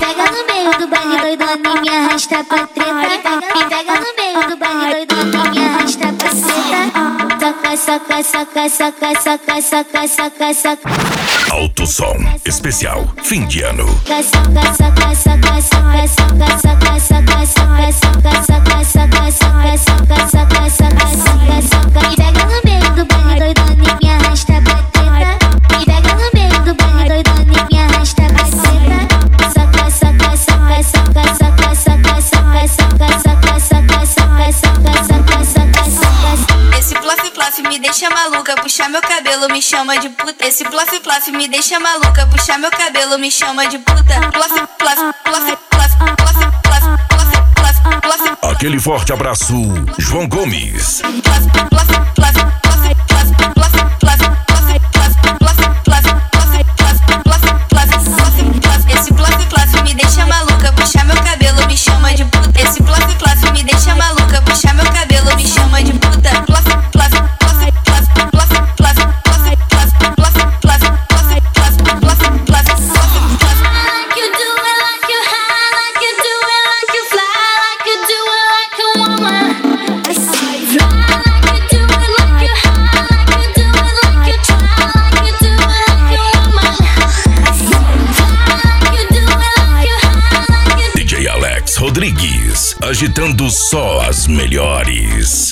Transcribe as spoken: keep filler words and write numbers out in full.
pega no meio do baile doidona e me arrasta pra treta. Me pega no meio do baile doidona e me arrasta pra treta. Saca, saca, saca, saca, saca, saca, saca. Alto Som Especial Fim de Ano. Saca, saca, saca, saca, saca, saca, saca, saca, saca, saca, saca, saca, saca, saca, saca, saca. Me pega no meio do baile doidona e me arrasta pra treta. Me pega no meio do baile doidona e me arrasta pra treta. Saca, saca, saca, saca, saca, saca, saca, saca, saca, saca, saca, saca, saca, saca, saca. Esse plaf plaf me deixa maluca, puxar meu cabelo me chama de puta. Esse plaf plaf me deixa maluca, puxar meu cabelo me chama de puta. Plaf plaf plaf plaf plaf plaf plaf plaf plaf. Aquele forte abraço, João Gomes. Plaf plaf plaf plaf plaf plaf plaf plaf plaf plaf plaf plaf plaf plaf plaf. Esse plaf plaf me deixa maluca, puxar meu cabelo me chama de puta. Esse plaf plaf me deixa maluca, puxar meu cabelo me chama de puta. Plaf plaf plaf plaf plaf plaf plaf plaf plaf plaf plaf plaf plaf plaf. Like you do it, like you high, like you do it, like you fly, like you do it like a woman. I say fly like you do it, like you high, like you do it, like you try, like you do it like a woman. I say fly like you do it, like you high, like you. D J Alex Rodrigues, agitando só as melhores.